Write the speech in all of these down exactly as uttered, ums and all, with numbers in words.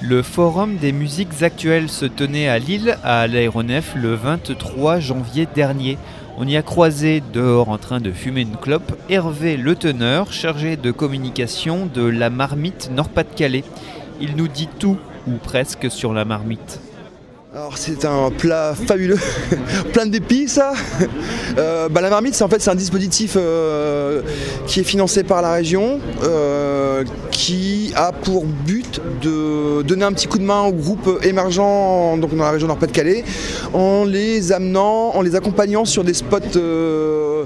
Le Forum des musiques actuelles se tenait à Lille, à l'Aéronef, le vingt-trois janvier dernier. On y a croisé, dehors en train de fumer une clope, Hervé Le Teneur, chargé de communication de la Marmite Nord-Pas-de-Calais. Il nous dit tout, ou presque, sur la marmite. Alors c'est un plat fabuleux, plein d'épices. Euh, bah, la marmite, c'est en fait c'est un dispositif euh, qui est financé par la région, euh, qui a pour but de donner un petit coup de main aux groupes émergents donc dans la région Nord-Pas-de-Calais, en les amenant, en les accompagnant sur des spots, euh,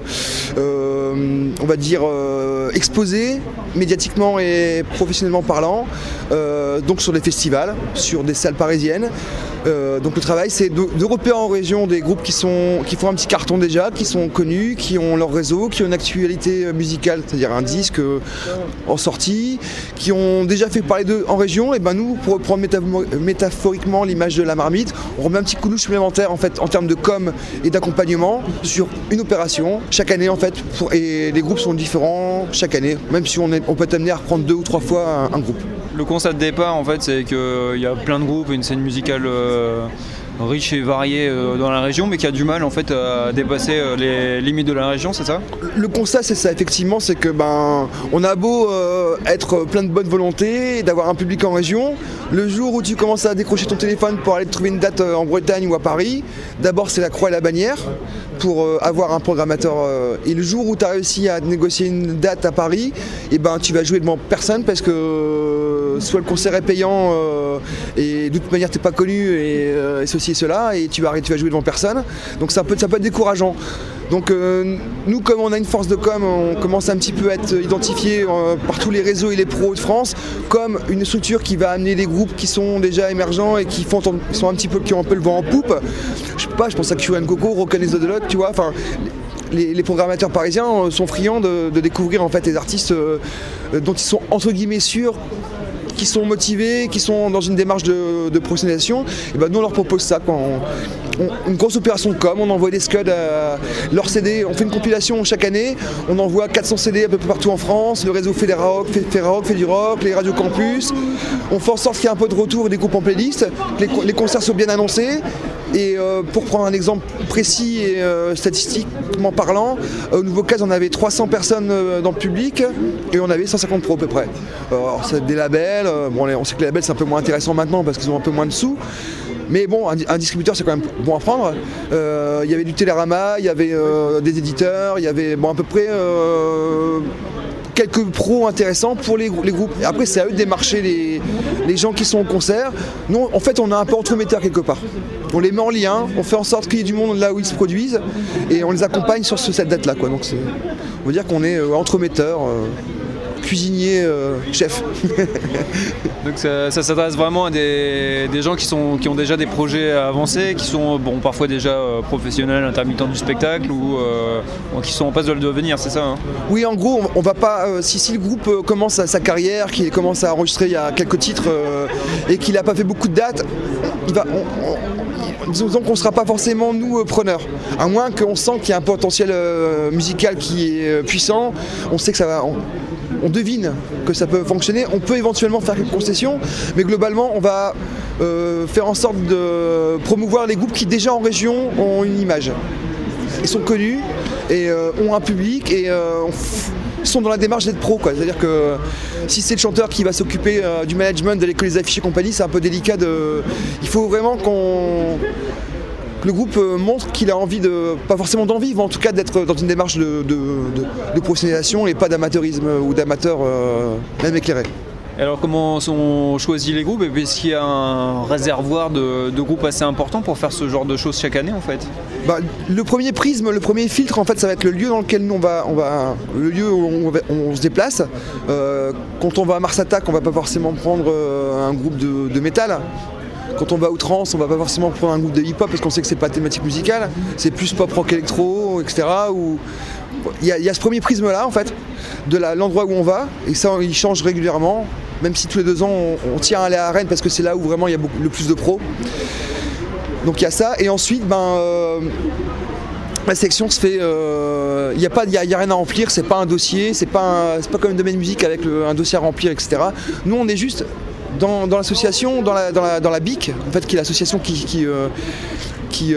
euh, on va dire euh, exposés médiatiquement et professionnellement parlant, euh, donc sur des festivals, sur des salles parisiennes. Euh, donc le travail, c'est de, de repérer en région des groupes qui, sont, qui font un petit carton déjà, qui sont connus, qui ont leur réseau, qui ont une actualité musicale, c'est-à-dire un disque euh, en sortie, qui ont déjà fait parler d'eux en région. Et ben nous, pour reprendre métaphoriquement l'image de la marmite, on remet un petit coup de louche supplémentaire en fait en termes de com et d'accompagnement sur une opération chaque année en fait. Pour, et les groupes sont différents chaque année, même si on, est, on peut être amené à reprendre deux ou trois fois un, un groupe. Le constat de départ, en fait, c'est qu'il y a plein de groupes et une scène musicale euh, riche et variée euh, dans la région, mais qui a du mal en fait à dépasser euh, les limites de la région, c'est ça ? Le constat, c'est ça, effectivement, c'est que ben, on a beau euh, être plein de bonne volonté, d'avoir un public en région, le jour où tu commences à décrocher ton téléphone pour aller te trouver une date en Bretagne ou à Paris, d'abord c'est la croix et la bannière pour euh, avoir un programmateur. Euh, et le jour où tu as réussi à négocier une date à Paris, et ben, tu vas jouer devant personne parce que euh, soit le concert est payant euh, et de toute manière tu n'es pas connu et, euh, et ceci et cela, et tu vas, tu vas jouer devant personne. Donc ça peut, ça peut être décourageant. Donc euh, nous, comme on a une force de com, on commence un petit peu à être identifié euh, par tous les réseaux et les pros de France comme une structure qui va amener des groupes qui sont déjà émergents et qui font, qui sont un petit peu, qui ont un peu le vent en poupe. Je sais pas, je pense à Cure and Coco, Rock and the Dog, tu vois. Enfin, les, les programmateurs parisiens sont friands de, de découvrir en fait les artistes euh, dont ils sont entre guillemets sûrs, qui sont motivés, qui sont dans une démarche de, de professionnalisation. Et ben nous on leur propose ça, quoi. On, on, une grosse opération de com, on envoie des scuds à leurs C D, on fait une compilation chaque année, on envoie quatre cents C D un peu partout en France, le réseau fait des rock, fait, fait rock, fait du rock, les radios campus, on fait en sorte qu'il y ait un peu de retour et des groupes en playlist, les, les concerts sont bien annoncés. Et euh, pour prendre un exemple précis et euh, statistiquement parlant, au Nouveau-Case on avait trois cents personnes euh, dans le public et on avait cent cinquante pros à peu près. Alors c'est des labels, euh, bon, on sait que les labels c'est un peu moins intéressant maintenant parce qu'ils ont un peu moins de sous. Mais bon, un, un distributeur c'est quand même bon à prendre. Euh, il y avait du Télérama, il y avait euh, des éditeurs, il y avait bon, à peu près euh, quelques pros intéressants pour les, les groupes. Et après c'est à eux de démarcher les, les gens qui sont au concert. Nous en fait on a un peu entremetteur quelque part. On les met en lien, on fait en sorte qu'il y ait du monde là où ils se produisent et on les accompagne sur ce, cette date-là, quoi. Donc c'est, on veut dire qu'on est euh, entremetteur, euh, cuisinier, euh, chef. Donc ça, ça s'adresse vraiment à des, des gens qui, sont, qui ont déjà des projets avancés, qui sont bon, parfois déjà euh, professionnels, intermittents du spectacle ou euh, qui sont en passe de le devenir, c'est ça hein ? Oui, en gros, on, on va pas. Euh, si, si le groupe euh, commence sa, sa carrière, qu'il commence à enregistrer il y a quelques titres euh, et qu'il n'a pas fait beaucoup de dates, il va. On, on, disons qu'on ne sera pas forcément nous euh, preneurs, à moins qu'on sent qu'il y a un potentiel euh, musical qui est euh, puissant, on sait que ça va, on, on devine que ça peut fonctionner, on peut éventuellement faire quelques concessions, mais globalement on va euh, faire en sorte de promouvoir les groupes qui déjà en région ont une image. Ils sont connus et euh, ont un public et euh, on f- sont dans la démarche d'être pro, quoi. C'est-à-dire que si c'est le chanteur qui va s'occuper euh, du management, d'aller coller les affiches et compagnie, c'est un peu délicat de. Il faut vraiment qu'on que le groupe montre qu'il a envie de, pas forcément d'envie, mais en tout cas d'être dans une démarche de, de, de, de professionnalisation et pas d'amateurisme ou d'amateur euh, même éclairé. Alors comment sont choisis les groupes et puis est-ce qu'il y a un réservoir de, de groupes assez important pour faire ce genre de choses chaque année en fait ? Bah, le premier prisme, le premier filtre en fait ça va être le lieu dans lequel nous on va, on va le lieu où on, va, on se déplace. Euh, quand on va à Mars Attack, on va pas forcément prendre euh, un groupe de, de métal. Quand on va à Outrance, on va pas forcément prendre un groupe de hip-hop parce qu'on sait que c'est pas thématique musicale, c'est plus pop rock électro, et cetera. Où il y, y a ce premier prisme là en fait de la, l'endroit où on va et ça il change régulièrement. Même si tous les deux ans on, on tient à aller à Rennes parce que c'est là où vraiment il y a beaucoup, le plus de pros. Donc il y a ça et ensuite ben euh, la sélection se fait, il euh, n'y a, a, a rien à remplir, c'est pas un dossier, c'est pas, un, c'est pas comme une domaine musique avec le, un dossier à remplir, et cetera. Nous on est juste dans, dans l'association, dans la, dans, la, dans la B I C, en fait, qui est l'association qui, qui, euh, qui,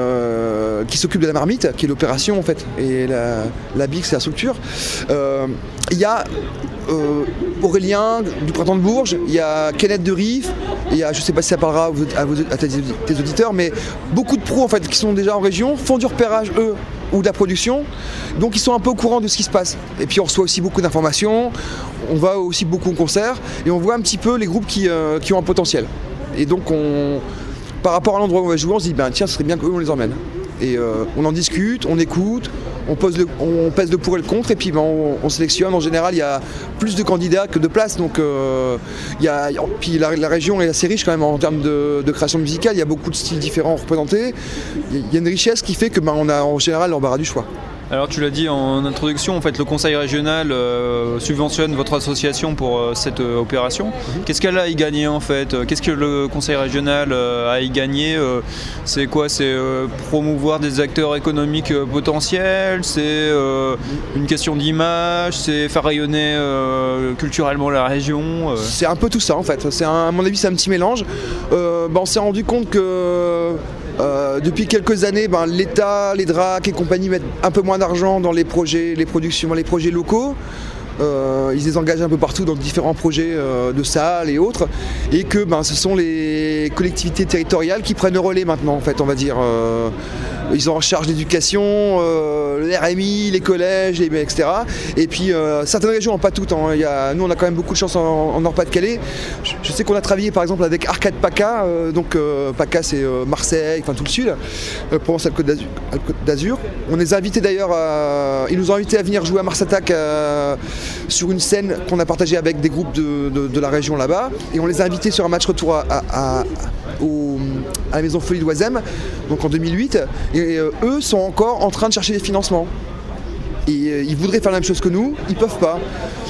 euh, qui s'occupe de la marmite, qui est l'opération en fait, et la, la B I C c'est la structure. Euh, il y a euh, Aurélien du Printemps de Bourges, il y a Kenneth de Riff, il y a, je ne sais pas si ça parlera à, vos, à, vos, à tes, tes auditeurs, mais beaucoup de pros en fait qui sont déjà en région font du repérage eux ou de la production, donc ils sont un peu au courant de ce qui se passe. Et puis on reçoit aussi beaucoup d'informations, on va aussi beaucoup au concert et on voit un petit peu les groupes qui, euh, qui ont un potentiel. Et donc on, par rapport à l'endroit où on va jouer, on se dit ben tiens, ce serait bien qu'eux on les emmène. Et euh, on en discute, on écoute, on, pose le, on pèse le pour et le contre et puis ben, on, on sélectionne. En général, il y a plus de candidats que de places, donc euh, il y a, puis la, la région est assez riche quand même en termes de, de création musicale. Il y a beaucoup de styles différents représentés. Il y a une richesse qui fait que ben, on a en général l'embarras du choix. Alors tu l'as dit en introduction, en fait, le conseil régional euh, subventionne votre association pour euh, cette euh, opération. Mm-hmm. Qu'est-ce qu'elle a à y gagner en fait? Qu'est-ce que le conseil régional euh, a à y gagner? euh, C'est quoi? C'est euh, promouvoir des acteurs économiques euh, potentiels? C'est euh, une question d'image? C'est faire rayonner euh, culturellement la région? euh... C'est un peu tout ça en fait. C'est un, à mon avis c'est un petit mélange. Euh, ben, on s'est rendu compte que Euh, depuis quelques années, ben, l'État, les D R A C et compagnie mettent un peu moins d'argent dans les projets, les productions, les projets locaux. Euh, ils les engagent un peu partout dans différents projets euh, de salles et autres, et que ben, ce sont les collectivités territoriales qui prennent le relais maintenant, en fait, on va dire. Euh, ils ont en charge l'éducation, euh, le R M I, les collèges, et cetera. Et puis euh, certaines régions, pas toutes. Hein. Il y a, nous, on a quand même beaucoup de chance en, en Nord-Pas-de-Calais. Je, je sais qu'on a travaillé par exemple avec Arcade PACA. Euh, donc euh, PACA, c'est euh, Marseille, enfin tout le sud, euh, Provence-Alpes-Côte d'Azur, d'Azur. On les a invités d'ailleurs, à, ils nous ont invités à venir jouer à Mars Attack euh, sur une scène qu'on a partagée avec des groupes de, de, de la région là-bas. Et on les a invités sur un match retour à, à, à, au, à la Maison Folie d'Oisem, donc en deux mille huit. Et euh, eux sont encore en train de chercher des financements. Et euh, ils voudraient faire la même chose que nous, ils peuvent pas.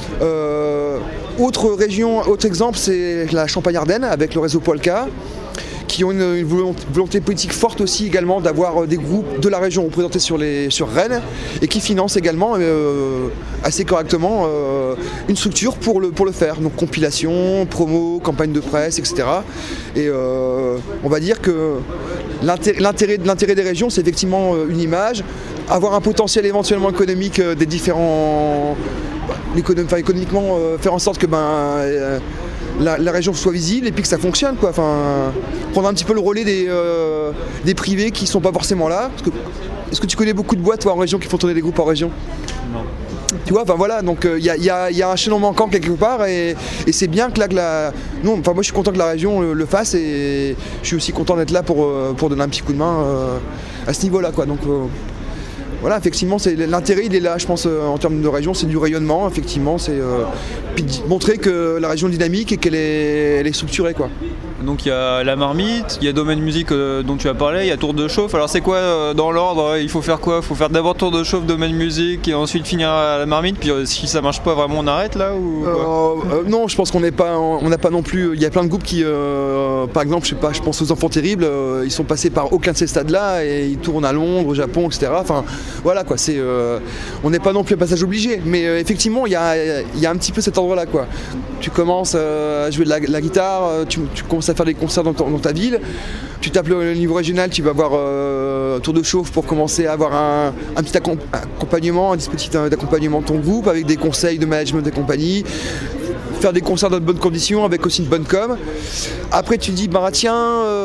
Euh, autre région, autre exemple, c'est la Champagne-Ardenne avec le réseau Polka, qui ont une, une volonté politique forte aussi également d'avoir des groupes de la région représentés sur, les, sur Rennes et qui financent également euh, assez correctement euh, une structure pour le, pour le faire. Donc compilation, promo, campagne de presse, et cetera. Et euh, on va dire que l'intérêt, l'intérêt des régions, c'est effectivement une image, avoir un potentiel éventuellement économique des différents... Enfin, économiquement, euh, faire en sorte que ben, euh, la, la région soit visible et puis que ça fonctionne, quoi. Enfin, prendre un petit peu le relais des, euh, des privés qui ne sont pas forcément là. Parce que, est-ce que tu connais beaucoup de boîtes toi, en région qui font tourner des groupes en région? Non. Tu vois, enfin voilà, donc il euh, y, y, y a un chaînon manquant quelque part et, et c'est bien que là que la. Non, enfin moi je suis content que la région le, le fasse et je suis aussi content d'être là pour, euh, pour donner un petit coup de main euh, à ce niveau-là, quoi. Donc, euh, voilà, effectivement, c'est, l'intérêt il est là, je pense, euh, en termes de région, c'est du rayonnement, effectivement, c'est euh, puis montrer que la région est dynamique et qu'elle est, elle est structurée, quoi. Donc il y a la marmite, il y a domaine musique euh, dont tu as parlé, il y a tour de chauffe. Alors c'est quoi euh, dans l'ordre? Il faut faire quoi? Il faut faire d'abord tour de chauffe, domaine musique et ensuite finir à la marmite. Puis euh, si ça marche pas vraiment, on arrête là ou quoi? euh, euh, Non, je pense qu'on n'est pas, on n'a pas non plus. Il y a plein de groupes qui, euh, par exemple, je sais pas, je pense aux Enfants Terribles. Euh, ils sont passés par aucun de ces stades-là et ils tournent à Londres, au Japon, et cetera. Enfin, voilà quoi. C'est, euh, on n'est pas non plus un passage obligé, mais euh, effectivement, il y a, il y a un petit peu cet endroit-là, quoi. Tu commences euh, à jouer de la, la guitare, tu, tu commences à faire des concerts dans, ton, dans ta ville, tu tapes le, le niveau régional, tu vas avoir euh, tour de chauffe pour commencer à avoir un, un petit accompagnement, un dispositif d'accompagnement de ton groupe avec des conseils de management des compagnies, faire des concerts dans de bonnes conditions avec aussi une bonne com. Après tu te dis bah tiens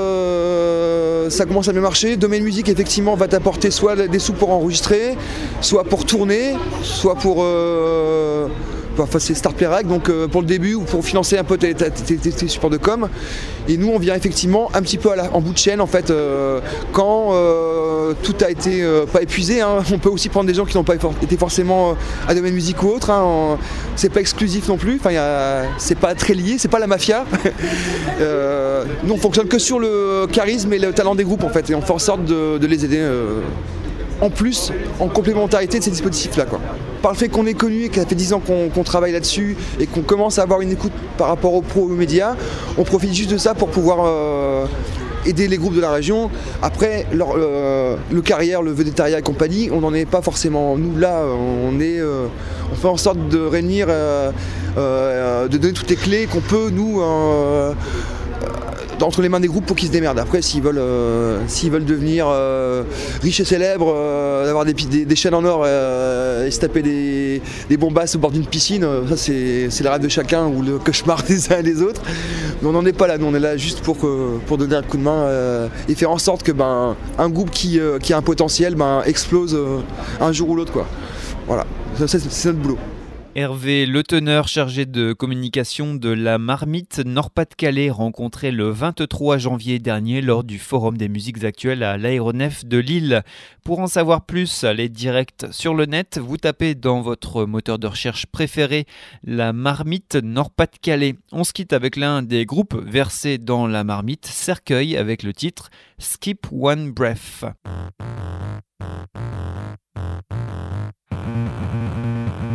euh, ça commence à bien marcher, domaine musique effectivement va t'apporter soit des sous pour enregistrer, soit pour tourner, soit pour euh, Enfin, c'est Start Playrack, donc euh, pour le début ou pour financer un peu tes, tes, tes, tes supports de com. Et nous, on vient effectivement un petit peu à la, en bout de chaîne, en fait, euh, quand euh, tout a été euh, pas épuisé. Hein. On peut aussi prendre des gens qui n'ont pas été forcément à domaine musique ou autre. Hein. C'est pas exclusif non plus. Enfin, y a, c'est pas très lié. C'est pas la mafia. euh, nous, on fonctionne que sur le charisme et le talent des groupes, en fait, et on fait en sorte de, de les aider. Euh, en plus, en complémentarité de ces dispositifs-là, quoi. Par le fait qu'on est connu et que ça fait dix ans qu'on, qu'on travaille là-dessus et qu'on commence à avoir une écoute par rapport aux pros et aux médias, on profite juste de ça pour pouvoir euh, aider les groupes de la région. Après, leur, euh, le carrière, le végétariat et compagnie, on n'en est pas forcément. Nous, là, on, est, euh, on fait en sorte de réunir, euh, euh, de donner toutes les clés qu'on peut, nous, euh, entre les mains des groupes pour qu'ils se démerdent. Après, s'ils veulent, euh, s'ils veulent devenir euh, riches et célèbres, euh, avoir des, des, des chaînes en or euh, et se taper des, des bombasses au bord d'une piscine, ça c'est, c'est le rêve de chacun ou le cauchemar des uns et des autres. Mais on n'en est pas là, nous on est là juste pour, que, pour donner un coup de main euh, et faire en sorte que ben, un groupe qui, euh, qui a un potentiel ben, explose euh, un jour ou l'autre, quoi. Voilà, ça, c'est, c'est notre boulot. Hervé Le Teneur, chargé de communication de la Marmite Nord-Pas-de-Calais, rencontré le vingt-trois janvier dernier lors du Forum des musiques actuelles à l'aéronef de Lille. Pour en savoir plus, allez direct sur le net, vous tapez dans votre moteur de recherche préféré la Marmite Nord-Pas-de-Calais. On se quitte avec l'un des groupes versés dans la Marmite, Cercueil, avec le titre Skip One Breath.